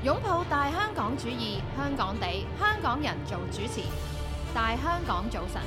擁抱大香港主義，香港地，香港人做主持。大香港早晨，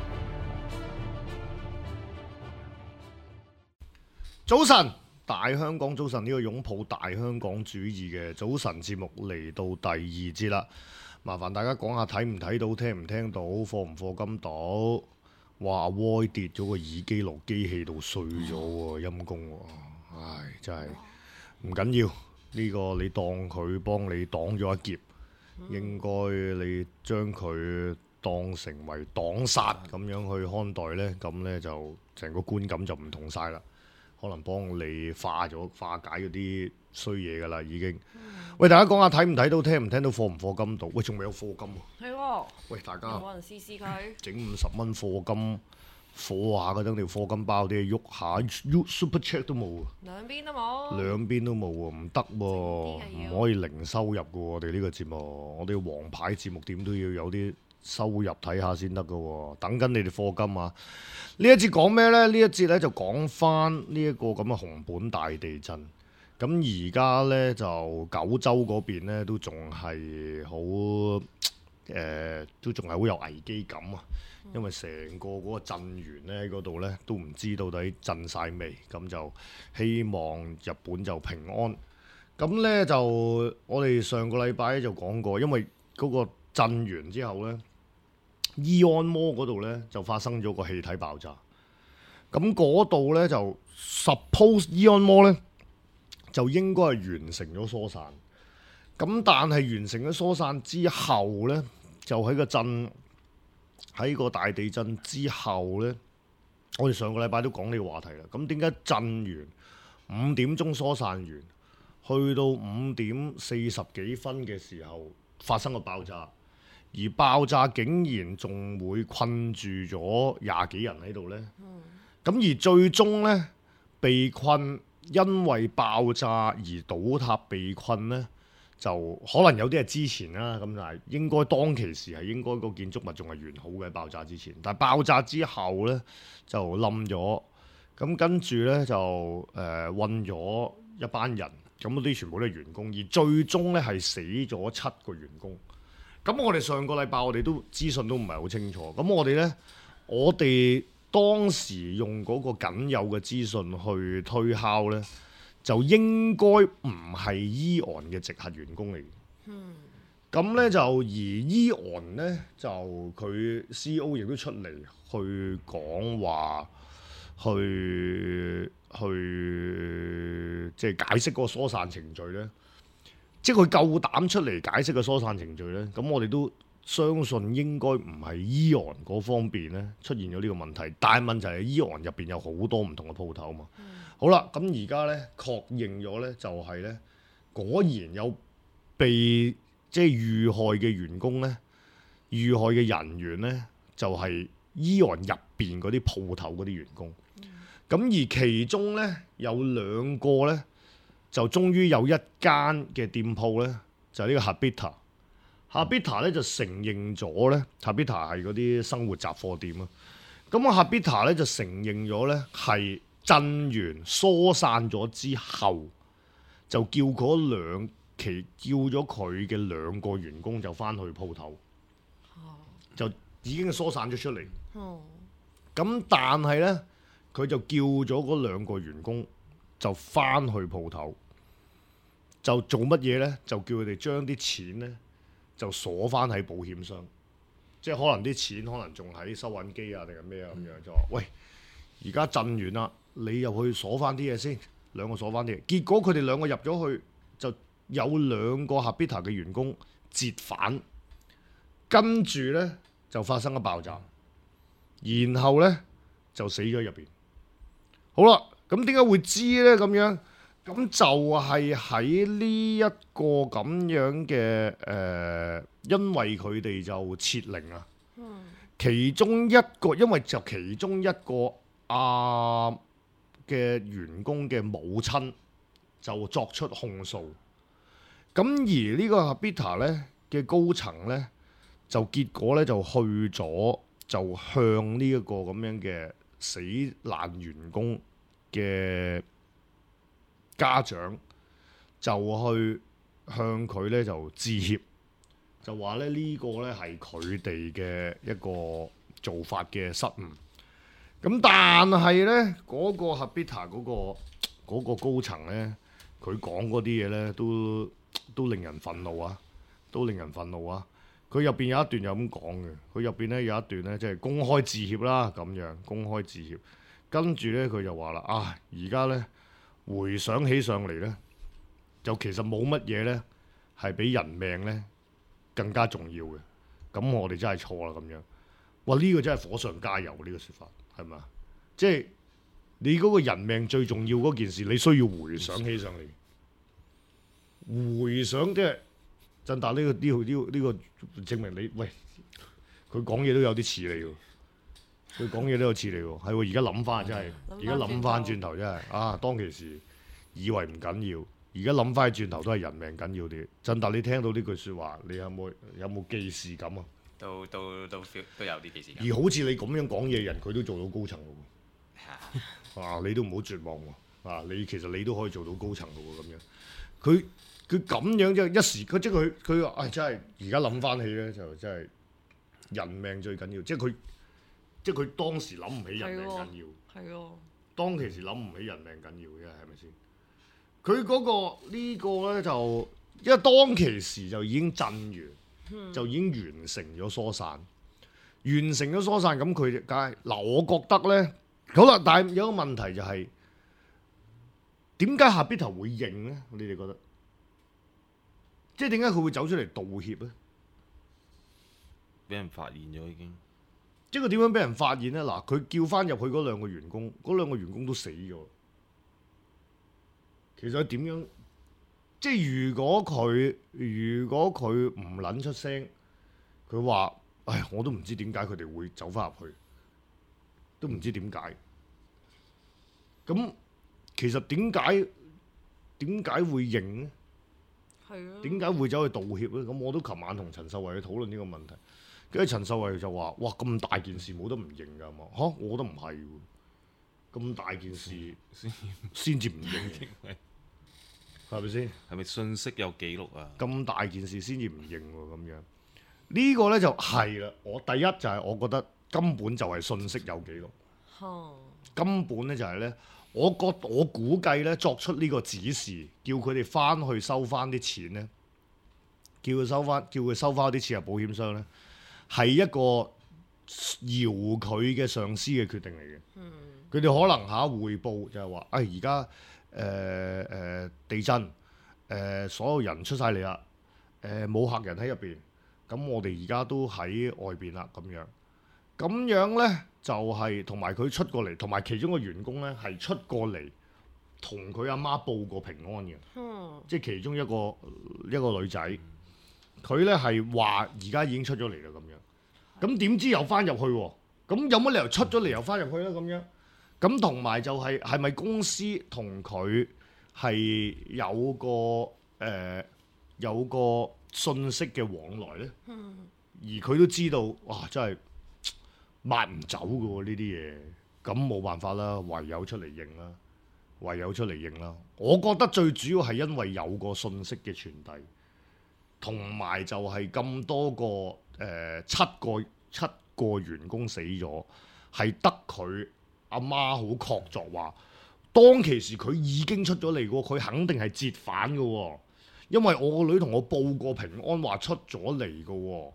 早晨，大香港早晨，呢個擁抱大香港主義嘅早晨節目嚟到第二節啦。麻煩大家講下睇唔睇到，聽唔聽到，課唔課金到？哇！歪跌咗個耳機落機器度碎咗喎，陰公喎！唉，真係唔緊要。呢個你當佢幫你擋咗一劫，應該你將佢當成為擋殺咁樣去看待呢。咁呢，就成個觀感就唔同晒啦。可能幫你化解嗰啲衰嘢㗎啦，已經。喂，大家講下睇唔睇到，聽唔聽到，課唔課金到？喂，仲未有課金喎。 係喎。 喂，大家有冇人試試佢？ 整50蚊課金，課下嗰陣條課金包啲喐下，Super Chat 都冇啊！ 兩邊都冇。 兩邊都冇喎，唔得喎，唔可以零收入嘅喎。我哋呢個節目，我哋王牌節目點都要有啲收入睇下先得嘅喎。等緊你哋課金啊！呢一節講咩呢？呢一節咧就講翻呢一個咁嘅熊本大地震。咁而家呢，就九州嗰邊咧都仲係好都仲係好有危機感啊！因為成個嗰個震源咧喺嗰度咧都唔知到底震晒未，咁就希望日本就平安。咁咧就我哋上個禮拜就講過，因為嗰個震完之後咧，伊安摩嗰度咧就發生咗個氣體爆炸。咁嗰度咧就 suppose 伊安摩咧就應該係完成咗疏散。咁但係完成咗疏散之後咧，就喺個大地震之後呢，我哋上個禮拜都講呢個話題啦。咁點解震完5點鐘疏散完，去到5點40幾分嘅時候發生個爆炸，而爆炸竟然仲會困住咗20幾人喺度呢？咁而最終呢，被困因為爆炸而倒塌被困呢，就可能有啲係之前啦，咁但係應該當其時係應該個建築物仲係完好嘅，爆炸之前，但係爆炸之後呢，就冧咗，咁跟住呢，就運咗一班人，咁嗰啲全部都係員工，而最終呢係死咗7個員工。咁我哋上個禮拜我哋都資訊都唔係好清楚，咁我哋當時用嗰個僅有嘅資訊去推敲呢，就應該唔係伊昂嘅直轄員工嚟嘅。咁呢，就而伊昂呢，就佢 CEO 亦都出嚟去講話，去即係解釋嗰個疏散程序呢。即係佢夠膽出嚟解釋個疏散程序呢。咁我哋都相信應該唔係伊昂嗰方面呢出現咗呢個問題。但係問題係伊昂入邊有好多唔同嘅鋪頭嘛。好啦，咁而家咧確認咗咧，就係咧果然有被即係遇害嘅員工咧，遇害嘅人員咧，就係伊昂入邊嗰啲鋪頭嗰啲員工。咁而其中咧有2個咧，就終於有一間嘅店鋪咧，就係呢個 Habita 咧就承認咗咧 Habita 係嗰啲生活雜貨店啊。咁啊 Habita 咧就承認咗咧係。震完疏散咗之後，就叫咗佢嘅2個員工就翻去鋪頭，就已經疏散咗出嚟。咁但係呢，佢就叫咗嗰2個員工就翻去鋪頭，就做乜嘢呢？就叫佢哋將啲錢呢就鎖翻喺保險箱，即係可能啲錢可能仲喺收銀機啊定係咩啊咁樣，就話喂，而家震完啦。你入去鎖翻啲嘢先，2個鎖翻啲嘢。結果佢哋2個入咗去，就有2個 Habita 嘅員工折返，跟住呢就發生咗爆炸，然後呢就死咗入邊。好啦，咁點解會知呢？咁樣咁就係喺呢一個咁樣嘅因為佢哋就撤令啊。其中一個，因為就其中一個嘅員工嘅母親就作出控訴，咁而呢個 Habita 咧嘅高層咧就結果咧就去咗，就向呢一個咁樣嘅死難員工嘅家長就去向佢咧就致歉，就話咧呢個咧係佢哋嘅一個做法嘅失誤。咁但係咧嗰個 Habitat 嗰個高層咧，佢講嗰啲嘢咧都令人憤怒啊！都令人憤怒啊！佢入邊有一段有咁講嘅，佢入邊咧有一段咧即係公開致歉啦，咁樣公開致歉。跟住咧佢就話啦：啊，而家咧回想起上嚟咧，就其實冇乜嘢咧係比人命咧更加重要嘅。咁我哋真係錯啦咁樣。哇！呢個真係火上加油呢個説法係咪啊？即係你嗰個人命最重要嗰件事，你需要回想起上嚟。回想即係振達呢個證明你喂，佢講嘢都有啲似你喎。佢講嘢都有似你喎，係喎。而家諗翻真係，而家諗翻轉頭真係啊！當其時以為唔緊要，而家諗翻轉頭都係人命緊要啲。振達，你聽到呢句説話，你有冇既視感啊？ 都 feel 都有啲既視感。 而好似你咁樣講嘢嘅人，佢都做到高層嘅喎。啊，你都唔好絕望喎。啊，其實你都可以做到高層嘅喎。咁樣，佢咁樣即係一時，即係佢話，真係而家諗翻起咧，就真係人命最緊要。即係佢當時諗唔起人命緊要。 係喎。 當其時諗唔起人命緊要嘅，係咪先？佢嗰個呢個咧就，因為當其時就已經震完，就已經完成咗疏散，完成咗疏散，咁佢梗係嗱，我覺得咧，好啦，但係有一個問題就係點解Habitat會認咧？你哋覺得？即係點解佢會走出嚟道歉咧？ 俾人發現咗已經。 即係佢點樣俾人發現咧？嗱，佢叫翻入去嗰兩個員工，嗰兩個員工都死咗。其實點樣？即係如果佢唔撚出聲，佢話：唉，我都唔知點解佢哋會走翻入去，都唔知點解。咁其實點解會認咧？ 係啊。 點解會走去道歉咧？咁我都琴晚同陳秀慧去討論呢個問題。跟住陳秀慧就話：哇，咁大件事冇得唔認㗎嘛？嚇，我覺得唔係喎。咁大件事先至唔認，係咪先？ 係咪信息有記錄啊？ 咁大件事先至唔認喎，咁樣呢個咧就係啦。我第一就係我覺得根本就係信息有記錄，根本咧就係咧，我估計咧作出呢個指示，叫佢哋翻去收翻啲錢咧，叫佢收翻啲錢入保險箱咧。係一個搖佢嘅上司嘅決定嚟嘅。佢哋可能匯報就係話：而家地震，所有人出晒嚟啦，冇客人喺入邊，咁我哋而家都喺外邊啦。咁樣咧就係同埋佢出過嚟，同埋其中個員工咧係出過嚟同佢阿媽報過平安嘅。即係其中一個女仔，佢咧係話而家已經出咗嚟啦咁樣。咁點知又翻入去喎？咁有乜理由出咗嚟又翻入去咧？咁樣咁同埋就係咪公司同佢係有個信息嘅往來咧？而佢都知道，哇！真係抹唔走嘅喎呢啲嘢，咁冇辦法啦，唯有出嚟認啦。我覺得最主要係因為有個信息嘅傳遞，同埋就係咁多個。七個員工死咗，係得佢阿媽好確鑿話，當其時佢已經出咗嚟喎，佢肯定係折返嘅喎，因為我個女同我報過平安話出咗嚟嘅喎，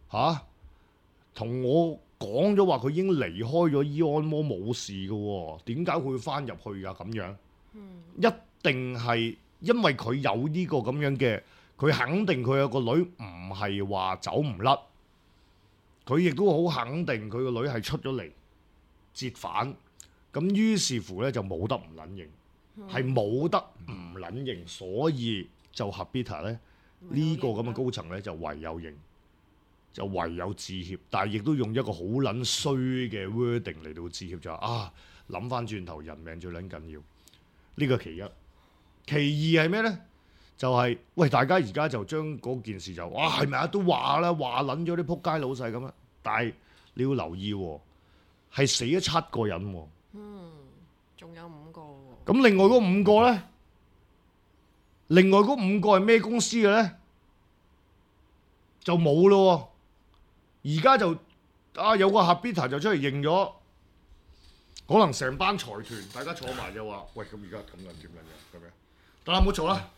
同我講咗話佢已經離開咗伊安摩冇事嘅喎，點解會翻入去㗎？咁樣，一定係因為佢有呢個咁樣嘅。佢肯定佢有個女唔係話走唔甩，佢亦都好肯定佢個女係出咗嚟折返，咁於是乎咧就冇得唔撚認，係冇得唔撚認，所以就Habitat咧呢個咁嘅高層咧就唯有認，就唯有致歉，但係亦都用一個好撚衰嘅 wording 嚟到致歉，就話諗翻轉頭人命最撚緊要，呢個其一，其二係咩咧？就係、喂，大家而家就將嗰件事就係咪都話啦，話撚咗啲仆街老細咁啊！但係你要留意喎，係死咗7個人喎。 仲有5個喎。 咁另外嗰5個咧， 另外嗰5個係咩公司嘅咧？就冇咯喎。而家就有個 Habita 就出嚟認咗，可能成班財團大家坐埋就話：喂，咁而家咁樣點樣咁樣？得啦，唔好嘈啦，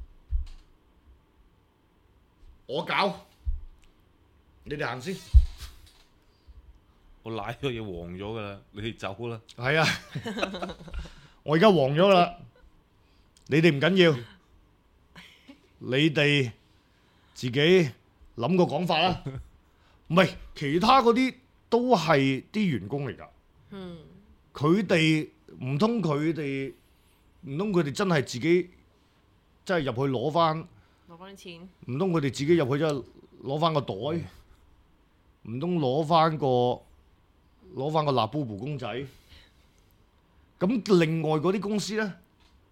我搞，你哋行先。 我奶咗嘢黃咗㗎啦，你哋走啦。 係啊，我而家黃咗啦，你哋唔緊要，你哋自己諗個講法啦。唔係，其他嗰啲都係啲員工嚟㗎。佢哋唔通佢哋真係自己真係入去攞翻啲錢？ 唔通佢哋自己入去真係攞翻個袋？唔通攞翻個辣布布公仔？咁另外嗰啲公司咧，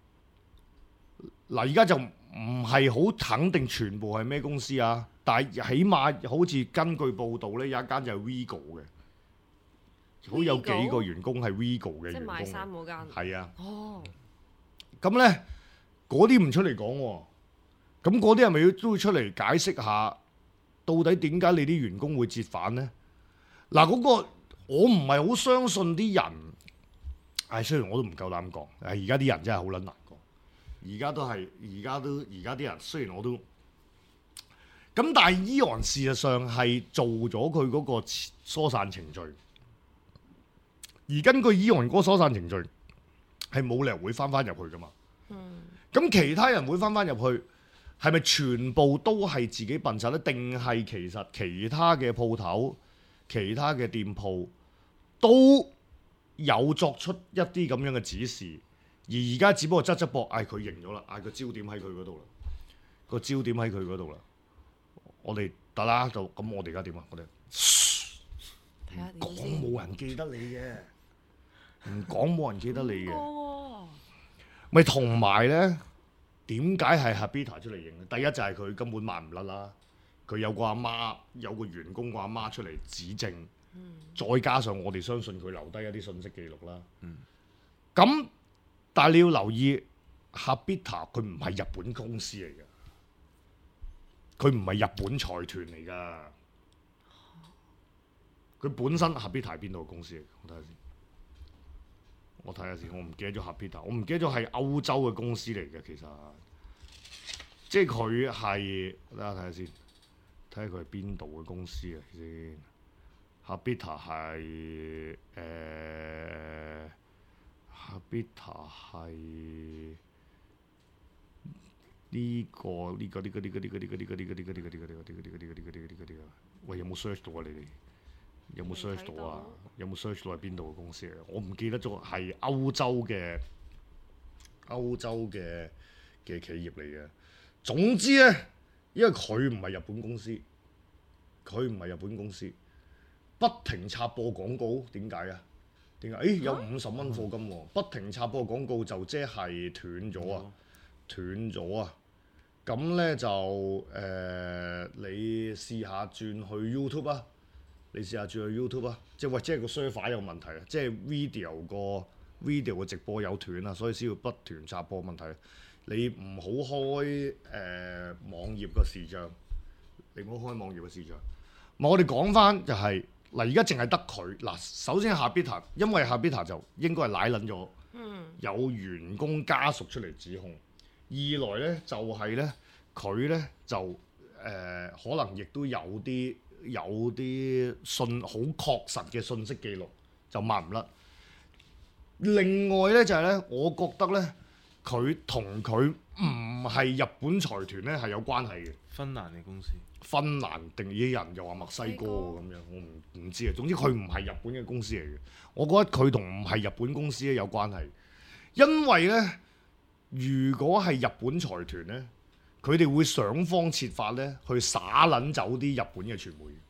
嗱而家就唔係好肯定全部係咩公司啊，但係起碼好似根據報道咧，有一間就係 Vigo 嘅。好有幾個員工係 Vigo 嘅員工， 即係賣衫嗰間。 係啊。 哦。 咁咧，嗰啲唔出嚟講喎。咁嗰啲係咪都會出嚟解釋下，到底點解你啲員工會折返咧？嗱，嗰個我唔係好相信啲人。雖然我都唔夠膽講。而家啲人真係好撚難講。而家啲人雖然我都。咁但係Eon事實上係做咗佢嗰個疏散程序。而根據Eon嗰個疏散程序，係冇理由會翻入去噶嘛。咁其他人會翻入去，係咪全部都係自己笨實咧？定係其實其他嘅鋪頭、其他嘅店鋪都有作出一啲咁樣嘅指示？而家只不過側側膊，佢認咗啦，個焦點喺佢嗰度啦，個焦點喺佢嗰度啦。我哋得啦，就咁我哋而家點啊？我哋講冇人記得你嘅。唔講冇人記得你嘅，咪同埋咧？點解係 Habita 出嚟認咧？第一就係佢根本賣唔甩啦，佢有個阿媽，有個員工個阿媽出嚟指證，再加上我哋相信佢留低一啲信息記錄啦。咁但係你要留意 Habita 佢唔係日本公司嚟嘅，佢唔係日本財團嚟㗎，佢本身 Habita 係邊度嘅公司嚟？我睇下先，我唔記得咗 Habita， 我唔記得咗係歐洲嘅公司嚟嘅，其實即係佢係，大家睇下先，睇下佢係邊度嘅公司嚟先。Habita 係Habita 係呢個，喂，有冇 search 到啊？你哋？有冇 search 到啊？有冇 search 到係邊度嘅公司嚟？我唔記得咗，係歐洲嘅企業嚟嘅。總之咧，因為佢唔係日本公司，不停插播廣告，點解啊？點解？有50蚊課金喎，不停插播廣告就即係斷咗啊！咁咧就你試下轉去 YouTube 啊！即係個 server 有問題啊！即係 video 嘅直播有斷啊，所以先要不斷插播問題。你唔好開網頁嘅視像，我哋講翻就係嗱，而家淨係得佢嗱。首先 Habita， 因為 Habita 就應該係奶撚咗，有員工家屬出嚟指控。二來咧就係咧佢咧就可能亦都有啲好確實嘅信息記錄就抹唔甩。另外咧就係咧，我覺得咧佢同佢唔係日本財團咧係有關係嘅。 芬蘭嘅公司， 芬蘭定啲人又話墨西哥咁樣，我唔知啊。總之佢唔係日本嘅公司嚟嘅。我覺得佢同唔係日本公司咧有關係，因為咧如果係日本財團咧，佢哋會想方設法咧去灑撚走啲日本嘅傳媒。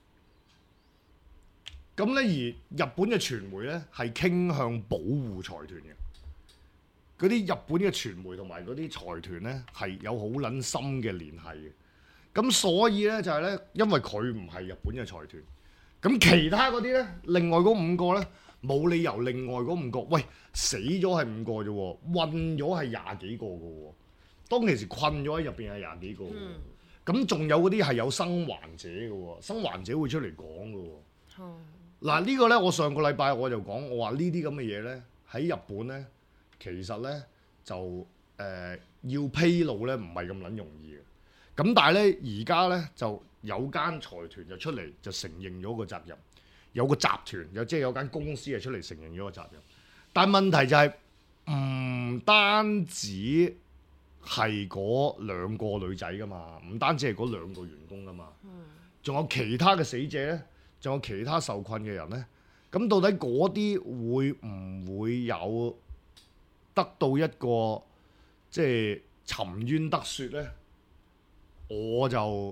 咁咧而日本嘅傳媒咧係傾向保護財團嘅。嗰啲日本嘅傳媒同埋嗰啲財團咧係有好撚深嘅聯繫嘅。咁所以咧就係咧，因為佢唔係日本嘅財團，咁其他嗰啲咧，另外嗰5個咧，冇理由另外嗰5個，喂死咗係5個啫喎，韞咗係20幾個嘅喎， 當其時困咗喺入邊係廿幾個喎。 嗯咁仲有嗰啲係有生還者嘅喎，生還者會出嚟講嘅喎。嗱呢個呢，我上個禮拜我就講，我話呢啲咁嘅嘢呢，喺日本呢，其實呢，就要披露呢，唔係咁撚容易嘅。咁但係呢，而家呢，就有間財團就出嚟就承認咗個責任，有個集團即係有間公司係出嚟承認咗個責任。但係問題就係唔單止係嗰兩個女仔噶嘛，唔單止係嗰兩個員工噶嘛，仲有其他嘅死者呢，仲有其他受困嘅人呢。咁到底嗰啲會唔會有得到一個即係沉冤得雪呢？我就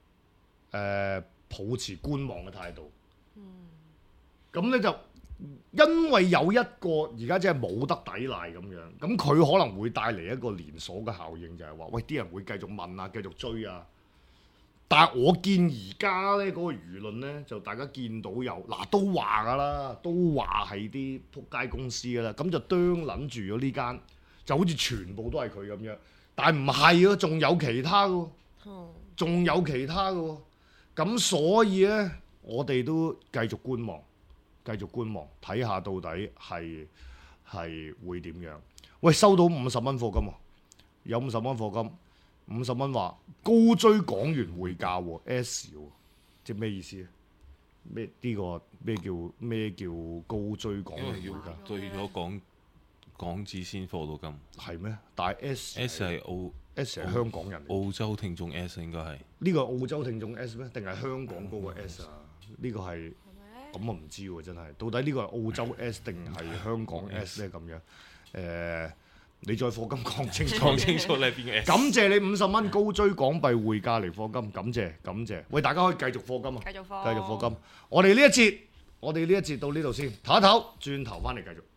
抱持觀望嘅態度。咁呢就因為有一個而家真係冇得抵賴咁樣，咁佢可能會帶嚟一個連鎖嘅效應，就係話喂啲人會繼續問啊，繼續追啊。但係我見而家呢嗰個輿論呢，就大家見到有嗱都話㗎啦，都話係啲仆街公司㗎啦，咁就啄撚住咗呢間，就好似全部都係佢咁樣。但係唔係啊，仲有其他㗎喎，仲有其他㗎喎。咁所以呢，我哋都繼續觀望。繼續觀望，睇下到底係會點樣？喂，收到50蚊課金喎，有50蚊課金，50蚊話高追港元匯價喎 S 喎，即係咩意思咧？咩呢個咩叫高追港元匯價？ 對咗港紙先課到金。 係咩？但係 S 係 S 係香港人， 澳洲聽眾 S 應該係呢個澳洲聽眾 S 咩？定係香港嗰個 S 啊？呢個係。咁我唔知喎，真係到底呢個係澳洲 S 定係香港 S 咧？咁樣你再課金講清楚， 講清楚你係邊個 S？ 感謝你50蚊高追港幣匯價嚟課金，感謝。喂，大家可以繼續課金啊，繼續課金。我哋呢一節到呢度先，唞一唞，轉頭翻嚟繼續。